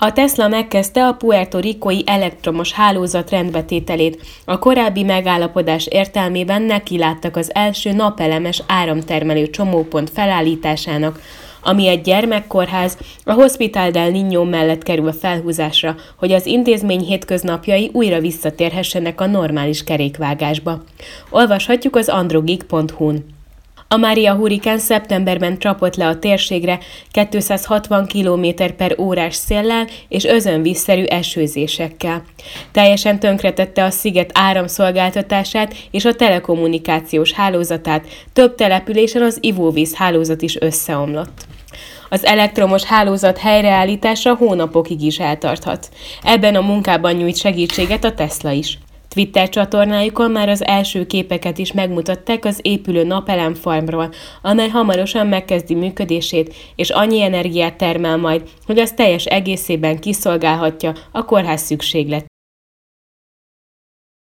A Tesla megkezdte a Puerto Ricói elektromos hálózat rendbetételét. A korábbi megállapodás értelmében nekiláttak az első napelemes áramtermelő csomópont felállításának, ami egy gyermekkórház, a Hospital del Niño mellett kerül felhúzásra, hogy az intézmény hétköznapjai újra visszatérhessenek a normális kerékvágásba. Olvashatjuk az androgeek.hu-n. A Maria hurrikán szeptemberben csapott le a térségre 260 km/órás széllel és özönvízszerű esőzésekkel. Teljesen tönkretette a sziget áramszolgáltatását és a telekommunikációs hálózatát, több településen az ivóvíz hálózat is összeomlott. Az elektromos hálózat helyreállítása hónapokig is eltarthat. Ebben a munkában nyújt segítséget a Tesla is. Twitter csatornájukon már az első képeket is megmutatták az épülő napelemfarmról, amely hamarosan megkezdi működését, és annyi energiát termel majd, hogy az teljes egészében kiszolgálhatja a kórház szükségletét.